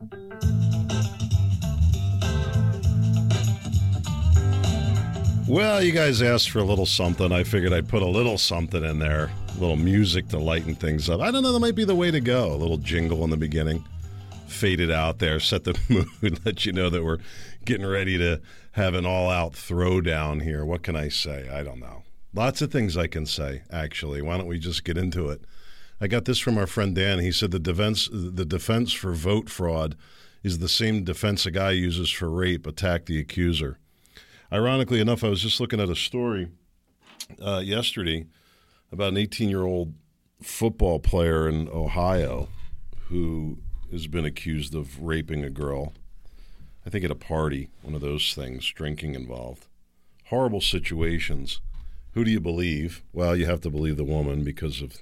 Well, you guys asked for a little something. I figured I'd put a little something in there, a little music to lighten things up. I don't know, that might be the way to go. A little jingle in the beginning, fade it out there, set the mood, let you know that we're getting ready to have an all-out throwdown here. What can I say? I don't know. Lots of things I can say, actually. Why don't we just get into it? I got this from our friend Dan. He said the defense for vote fraud is the same defense a guy uses for rape, attack the accuser. Ironically enough, I was just looking at a story yesterday about an 18-year-old football player in Ohio who has been accused of raping a girl. I think at a party, one of those things, drinking involved. Horrible situations. Who do you believe? Well, you have to believe the woman because of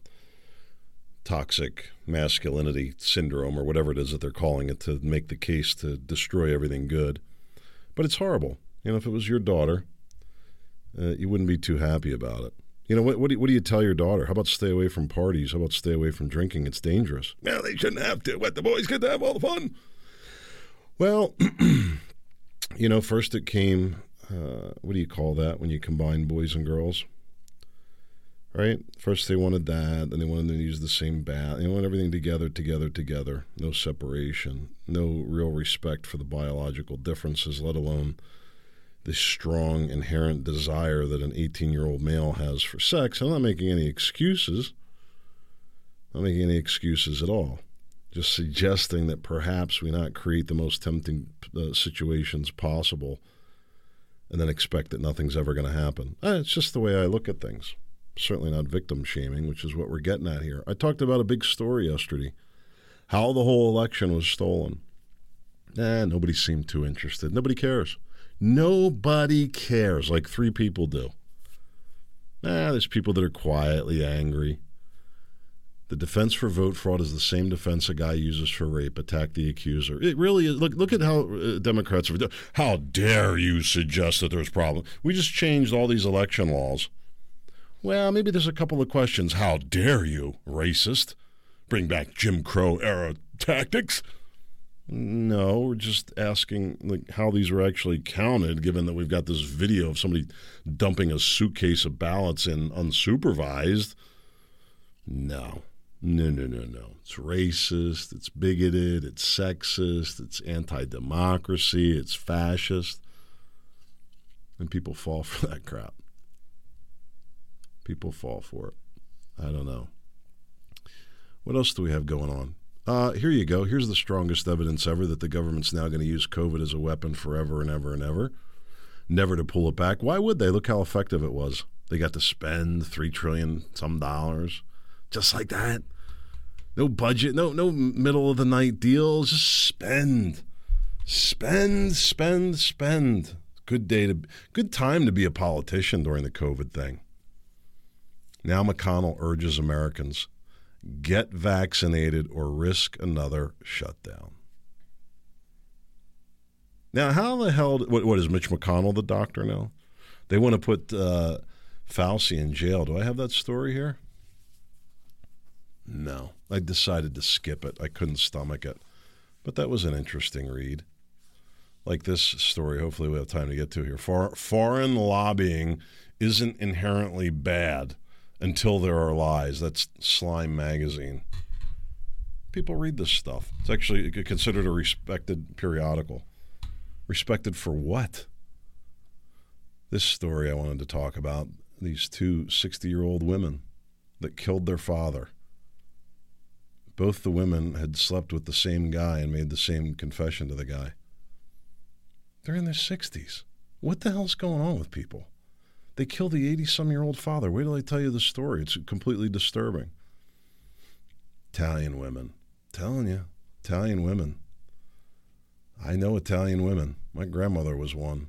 toxic masculinity syndrome or whatever it is that they're calling it to make the case to destroy everything good. But it's horrible. You know, if it was your daughter, you wouldn't be too happy about it. You know, what do you tell your daughter? How about stay away from parties? How about stay away from drinking? It's dangerous. Well, they shouldn't have to. What, the boys get to have all the fun? Well, you know, first it came, what do you call that when you combine boys and girls? Right? First they wanted that, then they wanted to use the same bath. They want everything together. No separation. No real respect for the biological differences, let alone the strong inherent desire that an 18-year-old male has for sex. I'm not making any excuses. I'm not making any excuses at all. Just suggesting that perhaps we not create the most tempting situations possible and then expect that nothing's ever going to happen. It's just the way I look at things. Certainly not victim shaming, which is what we're getting at here. I talked about a big story yesterday, how the whole election was stolen. Nobody seemed too interested. Nobody cares. Nobody cares, like 3 people do. There's people that are quietly angry. The defense for vote fraud is the same defense a guy uses for rape, attack the accuser. It really is. Look at how Democrats are. How dare you suggest that there's a problem? We just changed all these election laws. Well, maybe there's a couple of questions. How dare you, racist? Bring back Jim Crow era tactics? No, we're just asking how these were actually counted, given that we've got this video of somebody dumping a suitcase of ballots in unsupervised. No. It's racist, it's bigoted, it's sexist, it's anti-democracy, it's fascist. And people fall for that crap. People fall for it. I don't know. What else do we have going on? Here you go. Here's the strongest evidence ever that the government's now going to use COVID as a weapon forever and ever and ever. Never to pull it back. Why would they? Look how effective it was. They got to spend $3 trillion some dollars. Just like that. No budget, no middle of the night deals. Just spend. Good time to be a politician during the COVID thing. Now McConnell urges Americans, get vaccinated or risk another shutdown. Now, how the hell, what is Mitch McConnell the doctor now? They want to put Fauci in jail. Do I have that story here? No. I decided to skip it. I couldn't stomach it. But that was an interesting read. Like this story, hopefully we have time to get to here. Foreign lobbying isn't inherently bad until there are lies. That's Slime Magazine. People read this stuff. It's actually considered a respected periodical. Respected for what? This story I wanted to talk about, these 2 60-year-old women that killed their father. Both the women had slept with the same guy and made the same confession to the guy. They're in their 60s. What the hell's going on with people? They killed the 80-some-year-old father. Wait till I tell you the story. It's completely disturbing. Italian women. Telling you, Italian women. I know Italian women. My grandmother was one.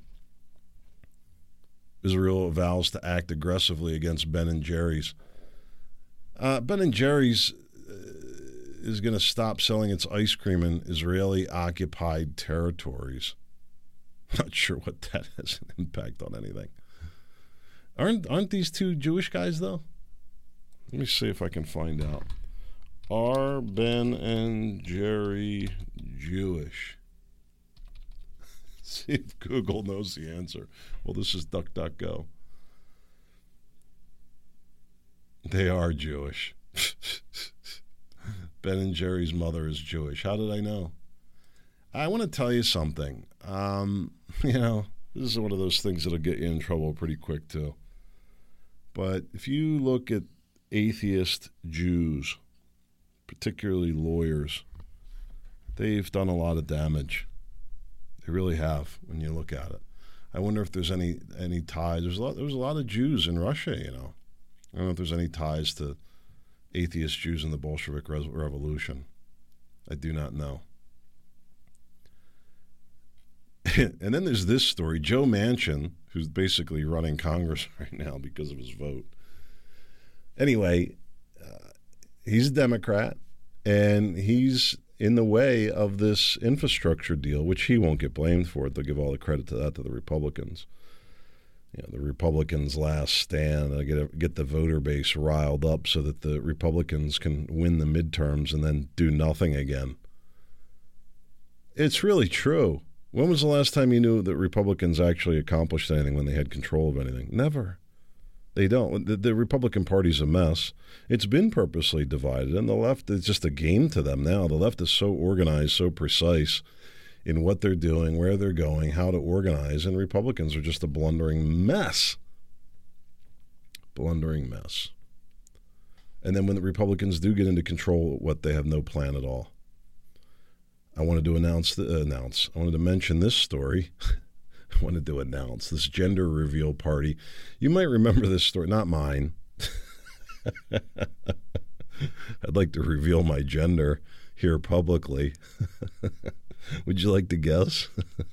Israel vows to act aggressively against Ben & Jerry's. Ben & Jerry's is going to stop selling its ice cream in Israeli-occupied territories. Not sure what that has an impact on anything. Aren't these 2 Jewish guys, though? Let me see if I can find out. Are Ben and Jerry Jewish. See if Google knows the answer. Well, this is DuckDuckGo. They are Jewish. Ben and Jerry's mother is Jewish. How did I know? I want to tell you something. This is one of those things that'll get you in trouble pretty quick, too. But if you look at atheist Jews, particularly lawyers, they've done a lot of damage. They really have when you look at it. I wonder if there's any ties. There was a lot of Jews in Russia, I don't know if there's any ties to atheist Jews in the Bolshevik Revolution. I do not know. And then there's this story. Joe Manchin, who's basically running Congress right now because of his vote. Anyway, he's a Democrat, and he's in the way of this infrastructure deal, which he won't get blamed for it. They'll give all the credit to that to the Republicans. The Republicans' last stand, get the voter base riled up so that the Republicans can win the midterms and then do nothing again. It's really true. When was the last time you knew that Republicans actually accomplished anything when they had control of anything? Never. They don't. The Republican Party's a mess. It's been purposely divided, and the left is just a game to them now. The left is so organized, so precise in what they're doing, where they're going, how to organize, and Republicans are just a blundering mess. Blundering mess. And then when the Republicans do get into control, they have no plan at all. I wanted to I wanted to mention this story. I wanted to announce this gender reveal party. You might remember this story, not mine. I'd like to reveal my gender here publicly. Would you like to guess?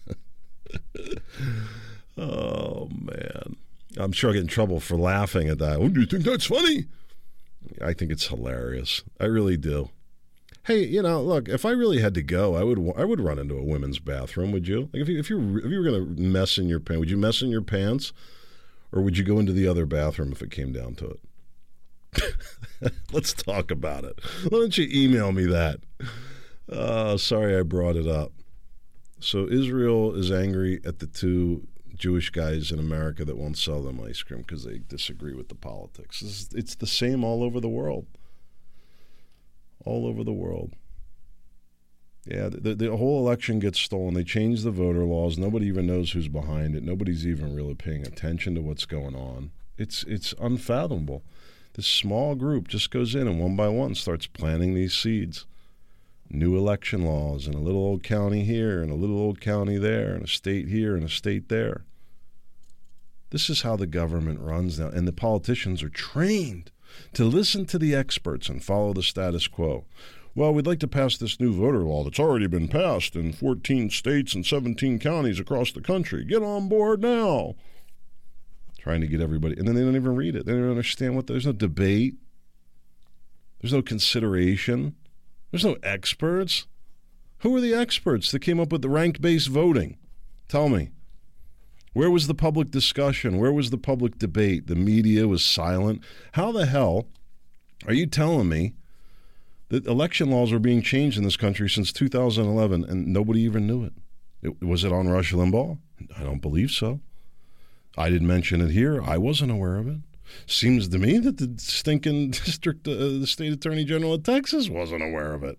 Oh, man. I'm sure I get in trouble for laughing at that. Oh, do you think that's funny? I think it's hilarious. I really do. Hey, look, if I really had to go, I would run into a women's bathroom, would you? Like if you were going to mess in your pants, would you mess in your pants? Or would you go into the other bathroom if it came down to it? Let's talk about it. Why don't you email me that? Sorry I brought it up. So Israel is angry at the two Jewish guys in America that won't sell them ice cream because they disagree with the politics. It's the same all over the world. All over the world. Yeah, the whole election gets stolen. They change the voter laws. Nobody even knows who's behind it. Nobody's even really paying attention to what's going on. It's unfathomable. This small group just goes in and one by one starts planting these seeds. New election laws in a little old county here and a little old county there and a state here and a state there. This is how the government runs now. And the politicians are trained to listen to the experts and follow the status quo. Well, we'd like to pass this new voter law that's already been passed in 14 states and 17 counties across the country. Get on board now. Trying to get everybody. And then they don't even read it. They don't understand there's no debate. There's no consideration. There's no experts. Who are the experts that came up with the rank-based voting? Tell me. Where was the public discussion? Where was the public debate? The media was silent. How the hell are you telling me that election laws are being changed in this country since 2011 and nobody even knew it? Was it on Rush Limbaugh? I don't believe so. I didn't mention it here. I wasn't aware of it. Seems to me that the stinking the state attorney general of Texas wasn't aware of it.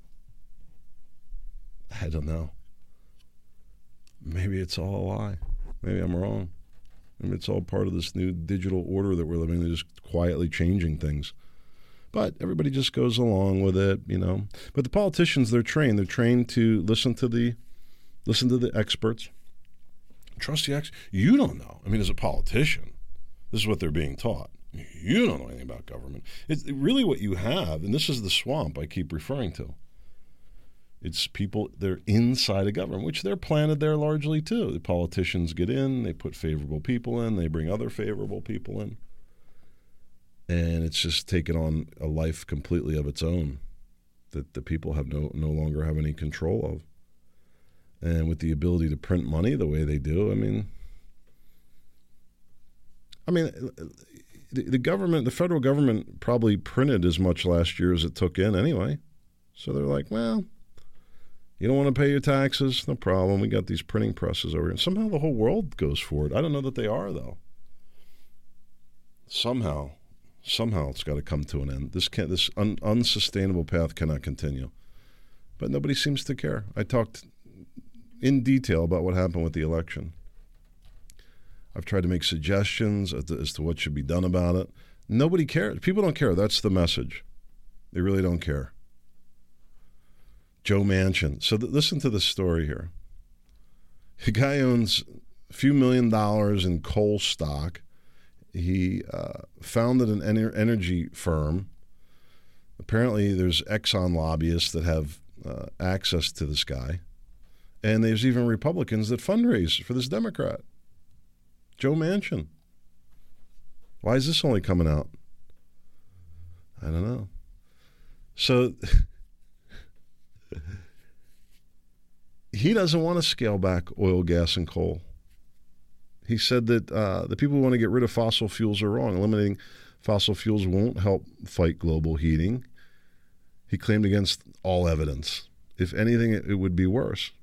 I don't know. Maybe it's all a lie. Maybe I'm wrong. Maybe it's all part of this new digital order that we're living in, just quietly changing things. But everybody just goes along with it, But the politicians, they're trained. They're trained to listen to the experts. Trust the experts. You don't know. As a politician, this is what they're being taught. You don't know anything about government. It's really what you have, and this is the swamp I keep referring to. It's people, they're inside a government, which they're planted there largely too. The politicians get in, they put favorable people in, they bring other favorable people in. And it's just taken on a life completely of its own that the people have no longer have any control of. And with the ability to print money the way they do, the government, the federal government probably printed as much last year as it took in anyway. So they're like, well, You don't want to pay your taxes? No problem. We got these printing presses over here. And somehow the whole world goes for it. I don't know that they are, though. Somehow it's got to come to an end. This unsustainable path cannot continue. But nobody seems to care. I talked in detail about what happened with the election. I've tried to make suggestions as to what should be done about it. Nobody cares. People don't care. That's the message. They really don't care. Joe Manchin. So listen to this story here. The guy owns a few $1 million in coal stock. He founded an energy firm. Apparently there's Exxon lobbyists that have access to this guy. And there's even Republicans that fundraise for this Democrat. Joe Manchin. Why is this only coming out? I don't know. So he doesn't want to scale back oil, gas, and coal. He said that the people who want to get rid of fossil fuels are wrong. Eliminating fossil fuels won't help fight global heating. He claimed against all evidence. If anything, it would be worse.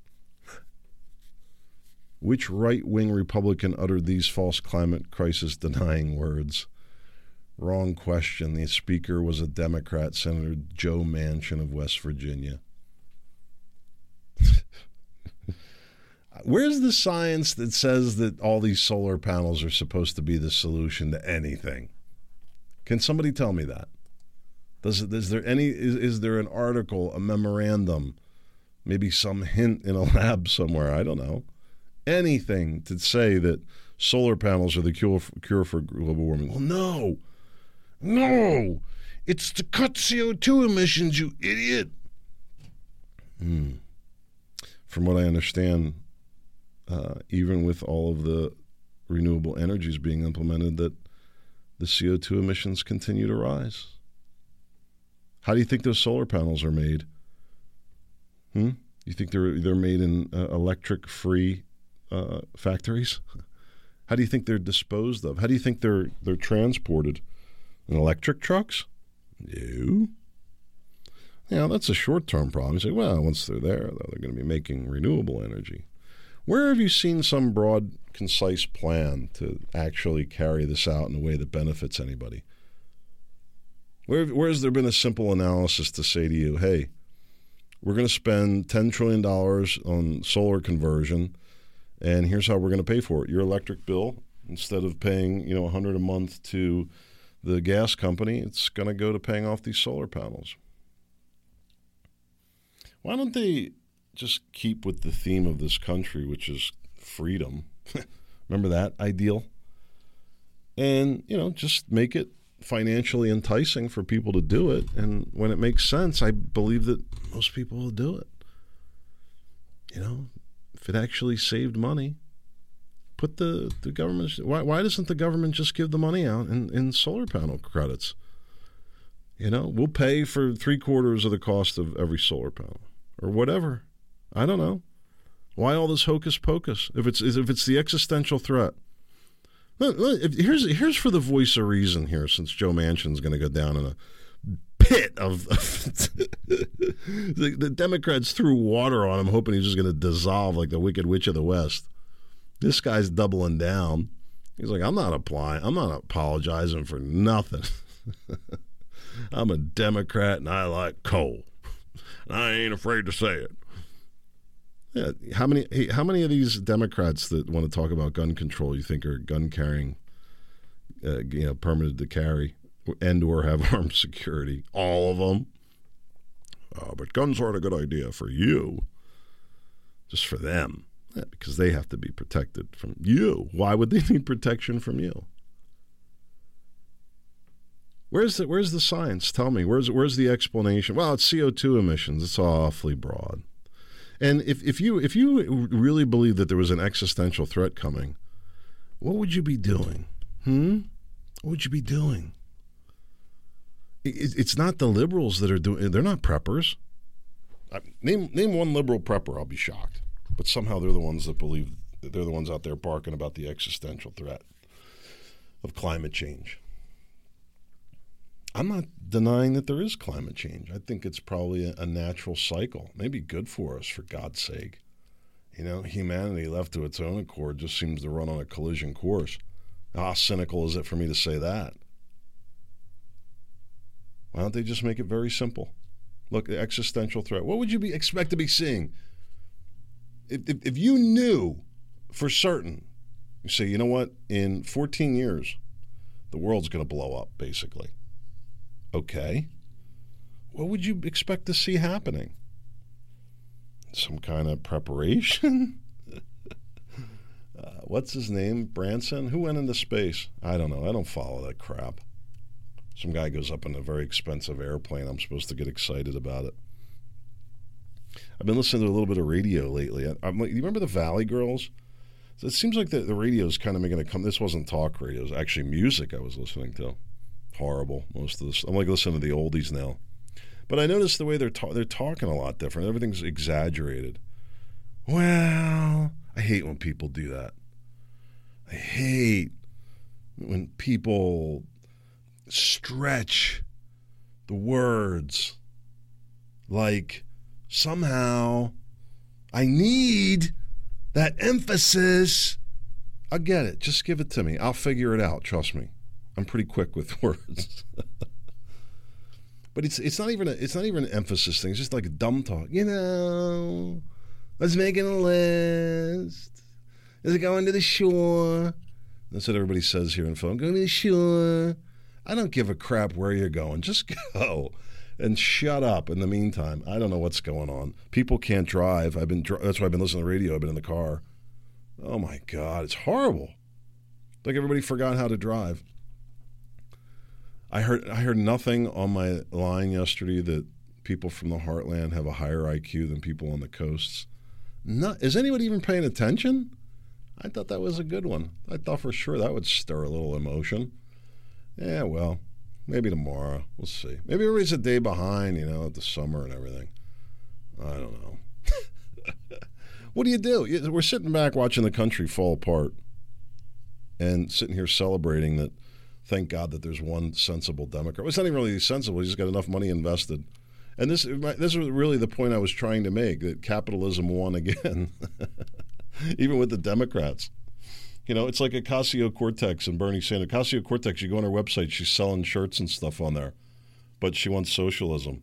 Which right-wing Republican uttered these false climate crisis-denying words? Wrong question. The speaker was a Democrat, Senator Joe Manchin of West Virginia. Where's the science that says that all these solar panels are supposed to be the solution to anything? Can somebody tell me that? Is there an article, a memorandum, maybe some hint in a lab somewhere? I don't know. Anything to say that solar panels are the cure for global warming. Well, no, it's to cut CO2 emissions, you idiot. From what I understand, even with all of the renewable energies being implemented, that the CO2 emissions continue to rise. How do you think those solar panels are made? You think they're made in electric-free factories? How do you think they're disposed of? How do you think they're transported? In electric trucks? No. That's a short-term problem. You say, well, once they're there, though, they're going to be making renewable energy. Where have you seen some broad, concise plan to actually carry this out in a way that benefits anybody? Where has there been a simple analysis to say to you, hey, we're going to spend $10 trillion on solar conversion, and here's how we're going to pay for it. Your electric bill, instead of paying $100 a month to the gas company, it's going to go to paying off these solar panels. Why don't they just keep with the theme of this country, which is freedom? Remember that ideal? And, just make it financially enticing for people to do it. And when it makes sense, I believe that most people will do it. If it actually saved money, put the government. Why doesn't the government just give the money out in solar panel credits? We'll pay for 3/4 of the cost of every solar panel or whatever. I don't know. Why all this hocus pocus? If it's the existential threat. Here's for the voice of reason here, since Joe Manchin's going to go down in a pit of the Democrats threw water on him, hoping he's just going to dissolve like the Wicked Witch of the West. This guy's doubling down. He's like, I'm not apologizing for nothing. I'm a Democrat and I like coal. And I ain't afraid to say it. Yeah, how many of these Democrats that want to talk about gun control you think are gun carrying, permitted to carry and or have armed security? All of them. But guns aren't a good idea for you. Just for them. Yeah, because they have to be protected from you. Why would they need protection from you? Where's the science? Tell me. Where's the explanation? Well, it's CO2 emissions. It's awfully broad. And if you really believe that there was an existential threat coming, what would you be doing? What would you be doing? It's not the liberals that are doing. They're not preppers. Name one liberal prepper. I'll be shocked. But somehow they're the ones that believe that they're the ones out there barking about the existential threat of climate change. I'm not denying that there is climate change. I think it's probably a natural cycle. Maybe good for us, for God's sake. Humanity left to its own accord just seems to run on a collision course. How cynical is it for me to say that? Why don't they just make it very simple? Look, the existential threat. What would you expect to be seeing? If you knew for certain, you say, you know what, in 14 years, the world's going to blow up, basically. Okay. What would you expect to see happening? Some kind of preparation? What's his name? Branson? Who went into space? I don't know. I don't follow that crap. Some guy goes up in a very expensive airplane. I'm supposed to get excited about it. I've been listening to a little bit of radio lately. You remember the Valley Girls? So it seems like the radio is kind of making a come. This wasn't talk radio. It was actually music I was listening to. Horrible. Most of this. I'm like listening to the oldies now. But I noticed the way they're talking a lot different. Everything's exaggerated. Well, I hate when people do that. I hate when people stretch the words like somehow I need that emphasis. I'll get it. Just give it to me. I'll figure it out. Trust me. I'm pretty quick with words. But it's not even an emphasis thing. It's just like a dumb talk. Let's make it a list. Let's go into the shore. That's what everybody says here in phone. Go to the shore. I don't give a crap where you're going. Just go and shut up. In the meantime, I don't know what's going on. People can't drive. That's why I've been listening to the radio. I've been in the car. Oh my God, it's horrible. Like everybody forgot how to drive. I heard nothing on my line yesterday that people from the heartland have a higher IQ than people on the coasts. Is anybody even paying attention? I thought that was a good one. I thought for sure that would stir a little emotion. Yeah, well, maybe tomorrow. We'll see. Maybe everybody's a day behind, the summer and everything. I don't know. What do you do? We're sitting back watching the country fall apart and sitting here celebrating that. Thank God that there's one sensible Democrat. Well, it's not even really sensible. He's got enough money invested. And this was really the point I was trying to make, that capitalism won again, even with the Democrats. It's like Ocasio-Cortez and Bernie Sanders. Ocasio-Cortez, you go on her website, she's selling shirts and stuff on there, but she wants socialism.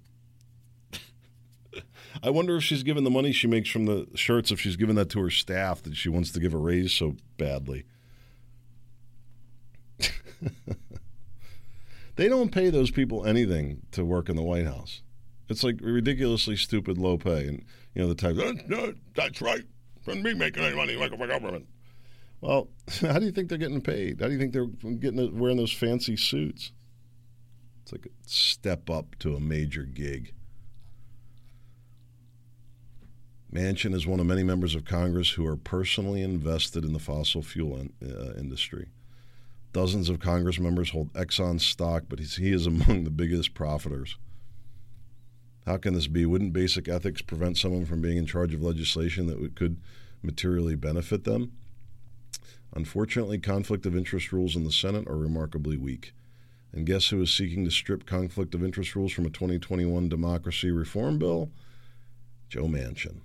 I wonder if she's given the money she makes from the shirts, if she's given that to her staff, that she wants to give a raise so badly. They don't pay those people anything to work in the White House. It's like ridiculously stupid low pay. And, the type, no, that's right. From me making any money working for government. Well, how do you think they're getting paid? How do you think they're wearing those fancy suits? It's like a step up to a major gig. Manchin is one of many members of Congress who are personally invested in the fossil fuel industry. Dozens of Congress members hold Exxon stock, but he is among the biggest profiters. How can this be? Wouldn't basic ethics prevent someone from being in charge of legislation that could materially benefit them? Unfortunately, conflict of interest rules in the Senate are remarkably weak. And guess who is seeking to strip conflict of interest rules from a 2021 democracy reform bill? Joe Manchin.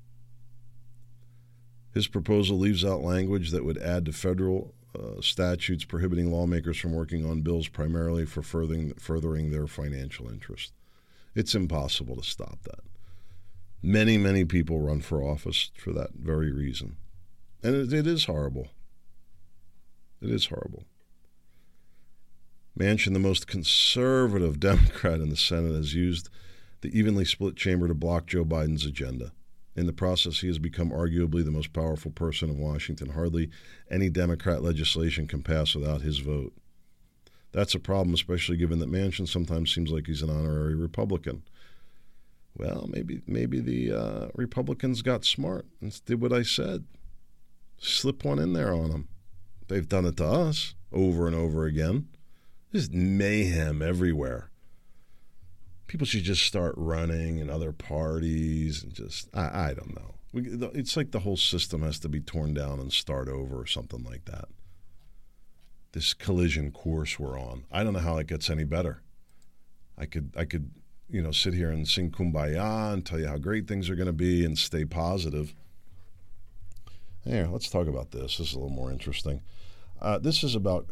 His proposal leaves out language that would add to federal statutes prohibiting lawmakers from working on bills primarily for furthering their financial interest. It's impossible to stop that. Many, many people run for office for that very reason. And it is horrible. It is horrible. Manchin, the most conservative Democrat in the Senate, has used the evenly split chamber to block Joe Biden's agenda. In the process, he has become arguably the most powerful person in Washington. Hardly any Democrat legislation can pass without his vote. That's a problem, especially given that Manchin sometimes seems like he's an honorary Republican. Well, maybe the Republicans got smart and did what I said. Slip one in there on them. They've done it to us over and over again. There's mayhem everywhere. People should just start running in other parties and just, I don't know. It's like the whole system has to be torn down and start over or something like that. This collision course we're on. I don't know how it gets any better. I could sit here and sing Kumbaya and tell you how great things are going to be and stay positive. Here, let's talk about this. This is a little more interesting. This is about,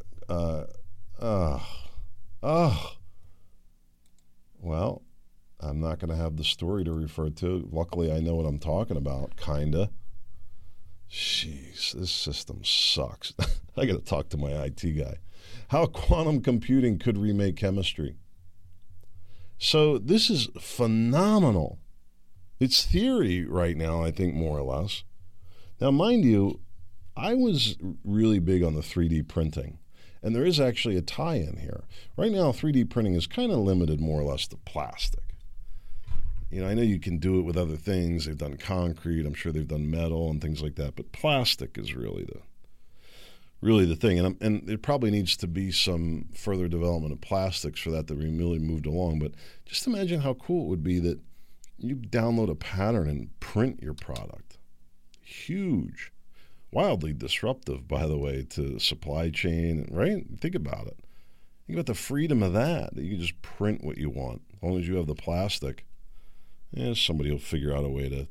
well, I'm not going to have the story to refer to. Luckily, I know what I'm talking about, kinda. Jeez, this system sucks. I got to talk to my IT guy. How quantum computing could remake chemistry. So this is phenomenal. It's theory right now, I think, more or less. Now, mind you, I was really big on the 3D printing, and there is actually a tie-in here. Right now, 3D printing is kind of limited more or less to plastic. I know you can do it with other things. They've done concrete. I'm sure they've done metal and things like that. But plastic is really the thing. And there probably needs to be some further development of plastics for that to be really moved along. But just imagine how cool it would be that you download a pattern and print your product. Huge. Wildly disruptive, by the way, to supply chain. Right? Think about it. Think about the freedom of that you can just print what you want as long as you have the plastic. Somebody will figure out a way to,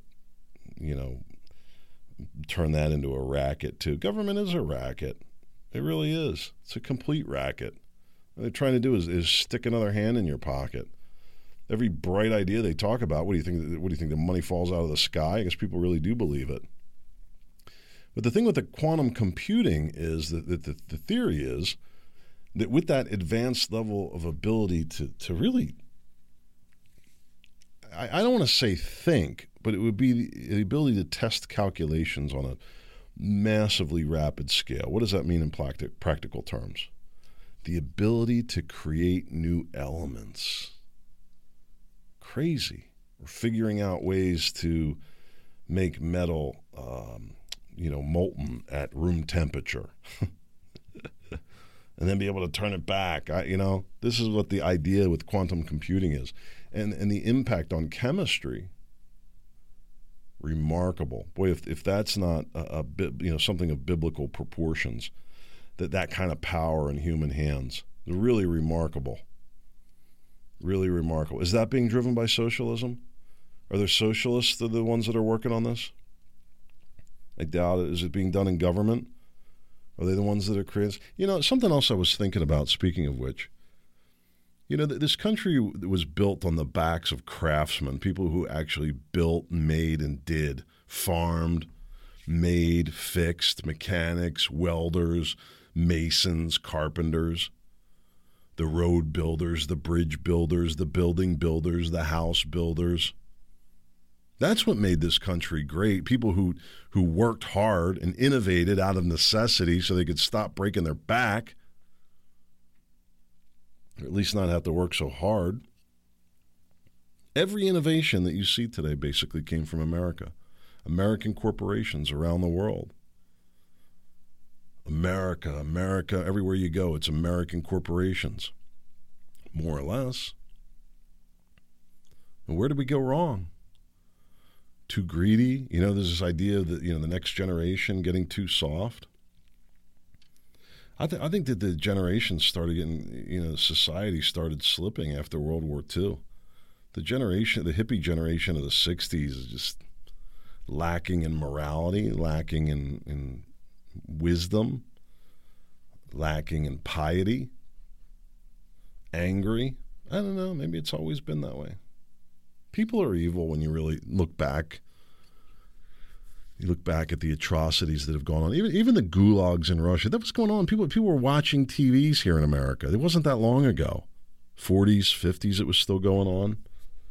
turn that into a racket too. Government is a racket. It really is. It's a complete racket. What they're trying to do is stick another hand in your pocket. Every bright idea they talk about, what do you think? What do you think? The money falls out of the sky? I guess people really do believe it. But the thing with the quantum computing is that the theory is that with that advanced level of ability to really, I don't want to say think, but it would be the ability to test calculations on a massively rapid scale. What does that mean in practical terms? The ability to create new elements. Crazy. We're figuring out ways to make metal, molten at room temperature. And then be able to turn it back. This is what the idea with quantum computing is. And the impact on chemistry, remarkable. Boy, if that's not something of biblical proportions, that kind of power in human hands, really remarkable. Really remarkable. Is that being driven by socialism? Are there socialists that are the ones that are working on this? I doubt it. Is it being done in government? Are they the ones that are creating? Something else I was thinking about, speaking of which, this country was built on the backs of craftsmen, people who actually built, made, and did, farmed, made, fixed, mechanics, welders, masons, carpenters, the road builders, the bridge builders, the building builders, the house builders. That's what made this country great. People who worked hard and innovated out of necessity so they could stop breaking their back, or at least not have to work so hard. Every innovation that you see today basically came from America. American corporations around the world. America, everywhere you go, it's American corporations, more or less. And where did we go wrong? Too greedy? There's this idea that, the next generation getting too soft. I think that the generation started getting, society started slipping after World War II. The hippie generation of the 60s is just lacking in morality, lacking in wisdom, lacking in piety, angry. I don't know, maybe it's always been that way. People are evil when you really look back. You look back at the atrocities that have gone on. Even the gulags in Russia, that was going on. People were watching TVs here in America. It wasn't that long ago. 40s, 50s, it was still going on.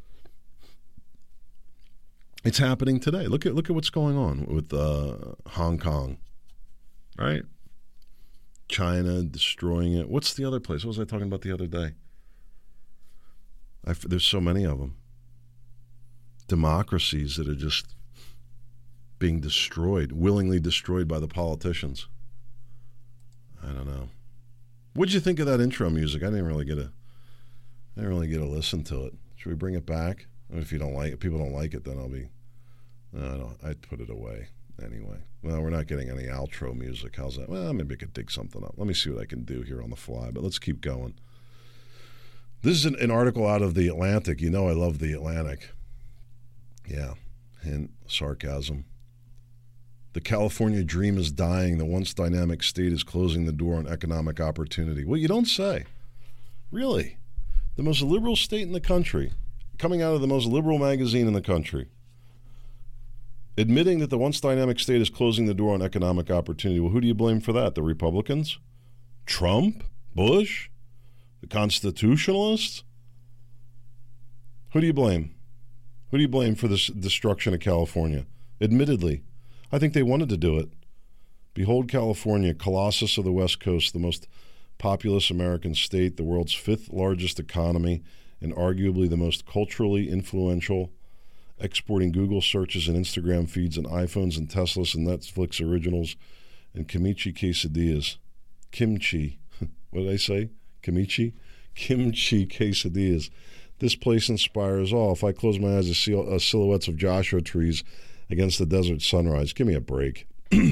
It's happening today. Look at what's going on with Hong Kong, right? China destroying it. What's the other place? What was I talking about the other day? There's so many of them. Democracies that are just being destroyed, willingly destroyed by the politicians. I don't know. What'd you think of that intro music? I didn't really get a listen to it. Should we bring it back? If you don't like it, people don't like it, then I'd put it away anyway. Well, we're not getting any outro music. How's that? Well, maybe I could dig something up. Let me see what I can do here on the fly, but let's keep going. This is an article out of The Atlantic. You know I love The Atlantic. Yeah, hint, sarcasm. The California dream is dying. The once dynamic state is closing the door on economic opportunity. Well, you don't say. Really? The most liberal state in the country, coming out of the most liberal magazine in the country, admitting that the once dynamic state is closing the door on economic opportunity. Well, who do you blame for that? The Republicans? Trump? Bush? The constitutionalists? Who do you blame? Who do you blame for this destruction of California? Admittedly, I think they wanted to do it. Behold California, colossus of the West Coast, the most populous American state, the world's fifth largest economy, and arguably the most culturally influential, exporting Google searches and Instagram feeds and iPhones and Teslas and Netflix originals and kimchi quesadillas. Kimchi. What did I say? Kimchi? Kimchi quesadillas. This place inspires all. If I close my eyes, I see silhouettes of Joshua trees against the desert sunrise. Give me a break.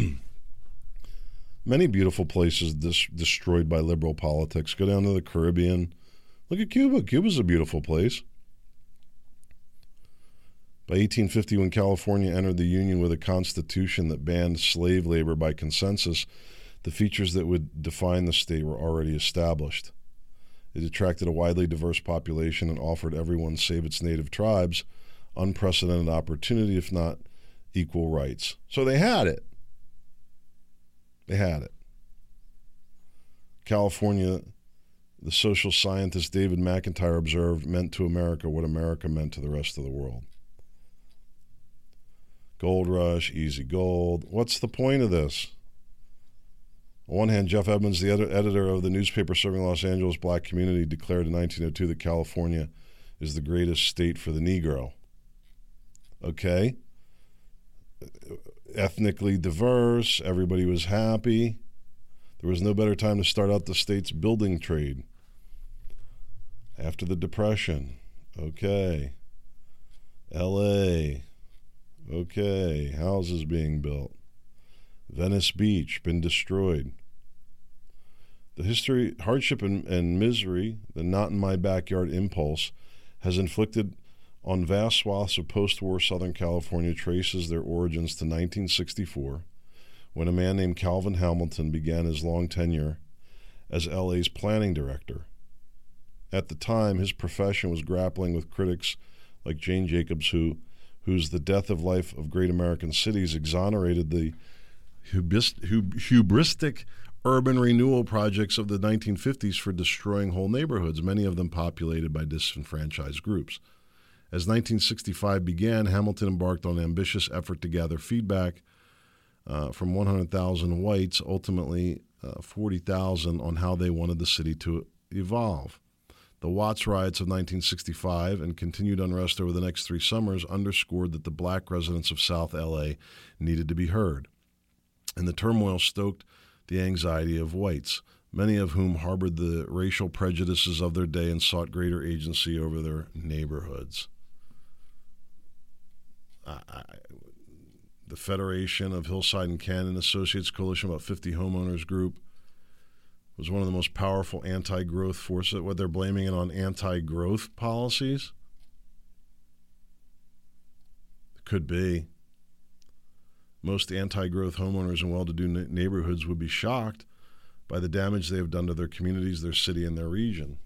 Many beautiful places destroyed by liberal politics. Go down to the Caribbean. Look at Cuba. Cuba's a beautiful place. By 1850, when California entered the Union with a constitution that banned slave labor by consensus, the features that would define the state were already established. It attracted a widely diverse population and offered everyone, save its native tribes, unprecedented opportunity, if not equal rights. So they had it. They had it. California, the social scientist David McIntyre observed, meant to America what America meant to the rest of the world. Gold rush, easy gold. What's the point of this? On one hand, Jeff Edmonds, the editor of the newspaper serving Los Angeles black community, declared in 1902 that California is the greatest state for the Negro. Okay. Ethnically diverse, everybody was happy. There was no better time to start out the state's building trade. After the Depression. Okay. L.A. Okay. Houses being built. Venice Beach, been destroyed. The history, hardship, and misery, the not in my backyard impulse, has inflicted on vast swaths of post-war Southern California traces their origins to 1964, when a man named Calvin Hamilton began his long tenure as LA's planning director. At the time, his profession was grappling with critics like Jane Jacobs, whose The Death of Life of Great American Cities exonerated the hubristic urban renewal projects of the 1950s for destroying whole neighborhoods, many of them populated by disenfranchised groups. As 1965 began, Hamilton embarked on an ambitious effort to gather feedback from 100,000 whites, ultimately 40,000, on how they wanted the city to evolve. The Watts riots of 1965 and continued unrest over the next 3 summers underscored that the black residents of South LA needed to be heard. And the turmoil stoked the anxiety of whites, many of whom harbored the racial prejudices of their day and sought greater agency over their neighborhoods. The Federation of Hillside and Cannon Associates Coalition, about 50 homeowners group, was one of the most powerful anti-growth forces. What, they're blaming it on anti-growth policies? It could be. Most anti-growth homeowners in well-to-do neighborhoods would be shocked by the damage they have done to their communities, their city, and their region.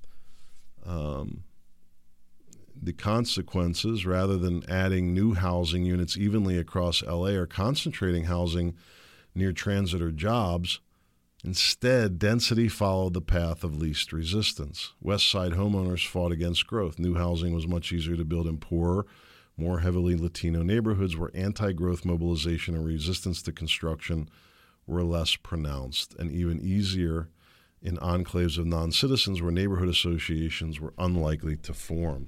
The consequences, rather than adding new housing units evenly across LA or concentrating housing near transit or jobs, instead, density followed the path of least resistance. West Side homeowners fought against growth. New housing was much easier to build in poorer, more heavily Latino neighborhoods where anti-growth mobilization and resistance to construction were less pronounced, and even easier in enclaves of non-citizens where neighborhood associations were unlikely to form.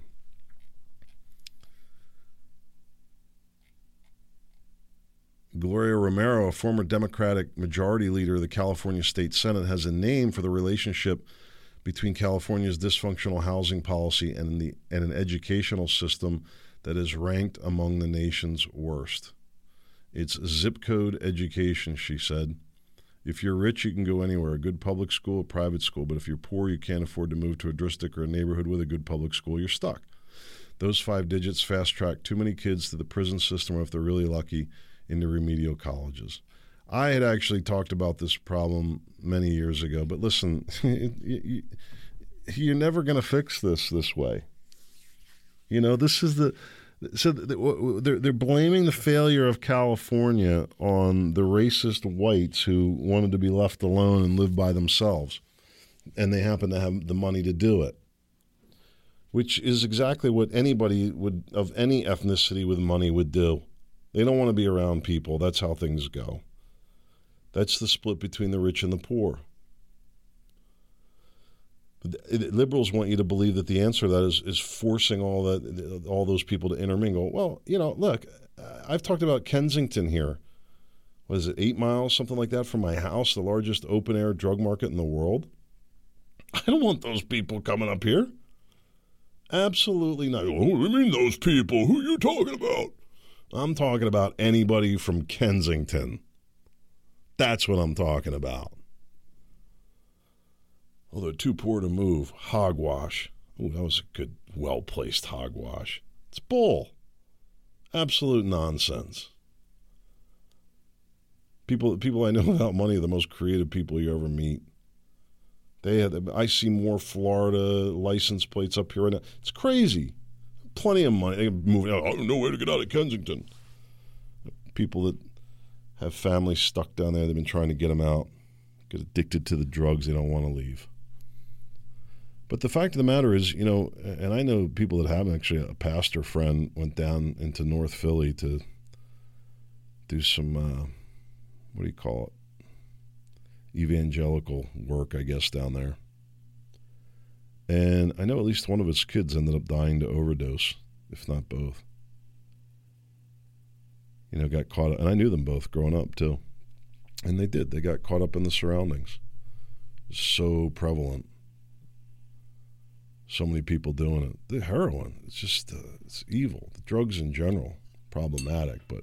Gloria Romero, a former Democratic majority leader of the California State Senate, has a name for the relationship between California's dysfunctional housing policy and an educational system that is ranked among the nation's worst. It's zip code education, she said. If you're rich, you can go anywhere, a good public school, a private school. But if you're poor, you can't afford to move to a district or a neighborhood with a good public school, you're stuck. Those 5 digits fast-track too many kids to the prison system, or if they're really lucky, into remedial colleges. I had actually talked about this problem many years ago, but listen, you're never going to fix this way. This is they're blaming the failure of California on the racist whites who wanted to be left alone and live by themselves, and they happen to have the money to do it, which is exactly what anybody of any ethnicity with money would do. They don't want to be around people. That's how things go. That's the split between the rich and the poor. Liberals want you to believe that the answer to that is forcing all those people to intermingle. Well, look, I've talked about Kensington here. What is it, 8 miles, something like that, from my house, the largest open-air drug market in the world? I don't want those people coming up here. Absolutely not. Oh, what do you mean those people? Who are you talking about? I'm talking about anybody from Kensington. That's what I'm talking about. Oh, they're too poor to move. Hogwash. Oh, that was a good, well-placed hogwash. It's bull. Absolute nonsense. People I know without money are the most creative people you ever meet. I see more Florida license plates up here right now. It's crazy. Plenty of money. They move out. I don't know where to get out of Kensington. People that have families stuck down there, they've been trying to get them out. Get addicted to the drugs, they don't want to leave. But the fact of the matter is, and I know people that have, actually a pastor friend went down into North Philly to do some, what do you call it? Evangelical work, I guess, down there. And I know at least one of his kids ended up dying to overdose, if not both. Got caught up, and I knew them both growing up too. And they did. They got caught up in the surroundings. So prevalent. So many people doing it. The heroin, it's just, it's evil. The drugs in general, problematic, but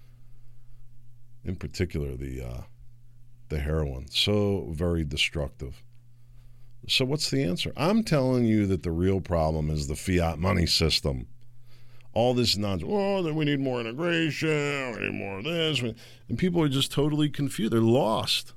in particular the heroin, so very destructive. So what's the answer? I'm telling you that the real problem is the fiat money system. All this nonsense. Oh, then we need more integration. We need more of this. And people are just totally confused. They're lost.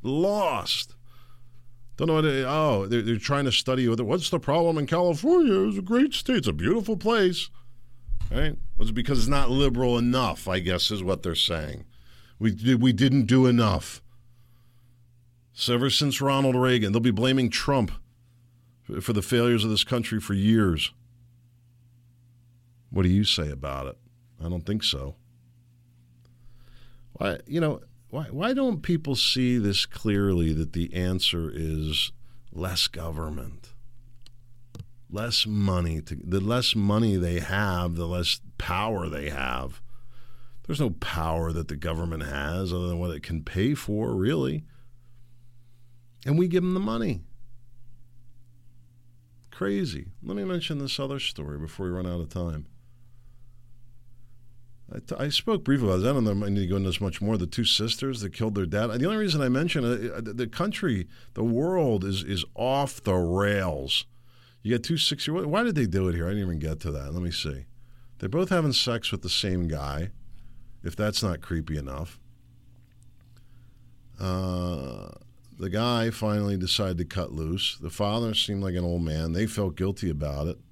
Don't know what they're trying to study what's the problem in California? It's a great state. It's a beautiful place. Right? Was it because it's not liberal enough, I guess, is what they're saying. We didn't do enough. So ever since Ronald Reagan, they'll be blaming Trump for the failures of this country for years. What do you say about it? I don't think so. Why don't people see this clearly, that the answer is less government, less money? The less money they have, the less power they have. There's no power that the government has other than what it can pay for, really. And we give them the money. Crazy. Let me mention this other story before we run out of time. I spoke briefly about this. I don't know if I need to go into this much more. The 2 sisters that killed their dad. The only reason I mention it, the country, the world is off the rails. You get 2 6-year-olds. Why did they do it here? I didn't even get to that. Let me see. They're both having sex with the same guy, if that's not creepy enough. The guy finally decided to cut loose. The father seemed like an old man. They felt guilty about it.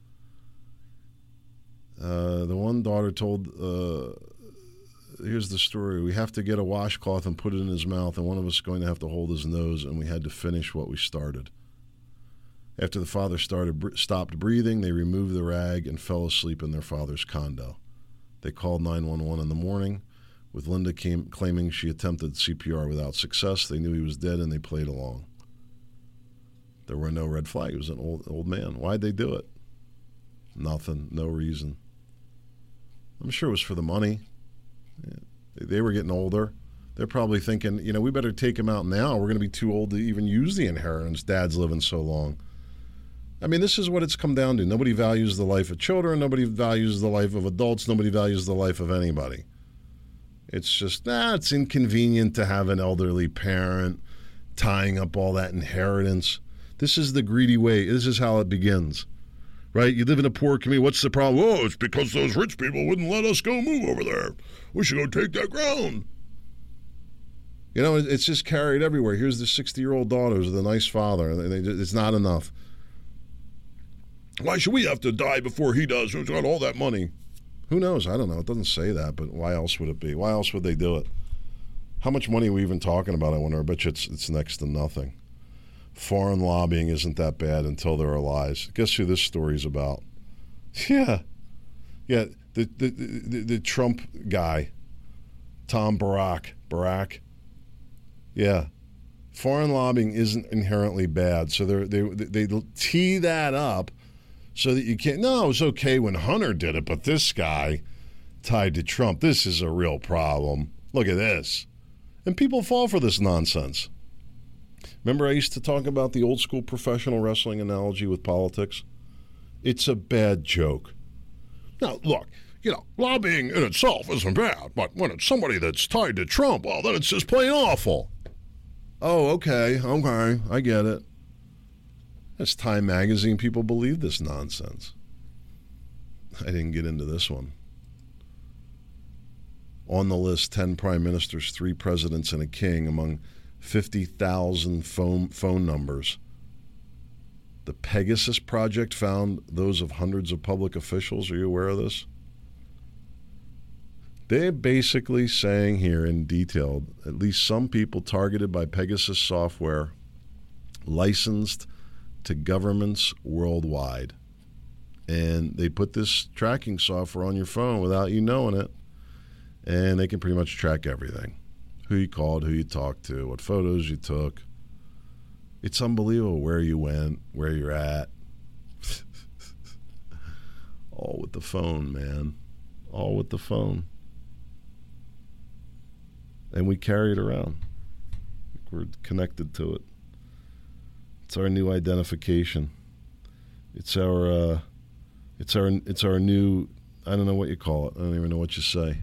The one daughter told, here's the story, we have to get a washcloth and put it in his mouth, and one of us is going to have to hold his nose, and we had to finish what we started. After the father stopped breathing, they removed the rag and fell asleep in their father's condo. They called 911 in the morning, with Linda claiming she attempted CPR without success. They knew he was dead, and they played along. There were no red flags. It was an old man. Why'd they do it? Nothing. No reason. I'm sure it was for the money. Yeah. They were getting older. They're probably thinking, we better take him out now. We're going to be too old to even use the inheritance. Dad's living so long. I mean, this is what it's come down to. Nobody values the life of children. Nobody values the life of adults. Nobody values the life of anybody. It's just, it's inconvenient to have an elderly parent. tying up all that inheritance. This is the greedy way. This is how it begins, right? You live in a poor community. What's the problem? Oh, it's because those rich people wouldn't let us go move over there. We should go take that ground. You know, it's just carried everywhere. Here's the 60-year-old daughters with a nice father. It's not enough. Why should we have to die before he does? Who's got all that money? Who knows? I don't know. It doesn't say that, but why else would it be? Why else would they do it? How much money are we even talking about? I wonder. I bet you it's next to nothing. Foreign lobbying isn't that bad until there are lies. Guess who this story's about? Yeah. The Trump guy, Tom Barack. Yeah. Foreign lobbying isn't inherently bad, so they tee that up so that you can't. No, it was okay when Hunter did it, but this guy tied to Trump, this is a real problem. Look at this. And people fall for this nonsense. Remember I used to talk about the old school professional wrestling analogy with politics? It's a bad joke. Now, look, lobbying in itself isn't bad, but when it's somebody that's tied to Trump, well, then it's just plain awful. Oh, okay, I get it. That's Time Magazine. People believe this nonsense. I didn't get into this one. On the list, 10 prime ministers, 3 presidents, and a king among 50,000 phone numbers. The Pegasus Project found those of hundreds of public officials. Are you aware of this? They're basically saying here in detail, at least some people targeted by Pegasus software licensed to governments worldwide. And they put this tracking software on your phone without you knowing it, and they can pretty much track everything. Who you called, who you talked to, what photos you took. It's unbelievable where you went, where you're at. All with the phone, man. All with the phone. And we carry it around. We're connected to it. It's our new identification. It's our new, I don't know what you call it. I don't even know what you say.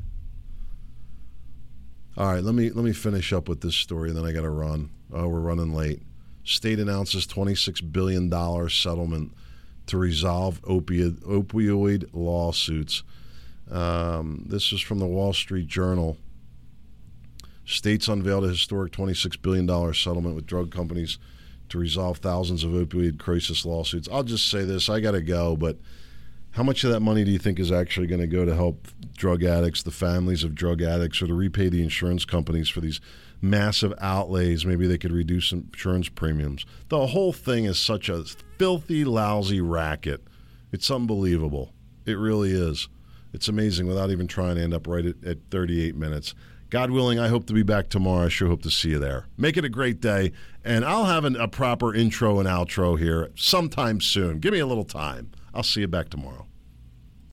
All right, let me finish up with this story, and then I got to run. Oh, we're running late. State announces $26 billion settlement to resolve opioid lawsuits. This is from the Wall Street Journal. States unveiled a historic $26 billion settlement with drug companies to resolve thousands of opioid crisis lawsuits. I'll just say this, I got to go, but how much of that money do you think is actually going to go to help drug addicts, the families of drug addicts, or to repay the insurance companies for these massive outlays? Maybe they could reduce insurance premiums. The whole thing is such a filthy, lousy racket. It's unbelievable. It really is. It's amazing without even trying to end up right at 38 minutes. God willing, I hope to be back tomorrow. I sure hope to see you there. Make it a great day, and I'll have a proper intro and outro here sometime soon. Give me a little time. I'll see you back tomorrow.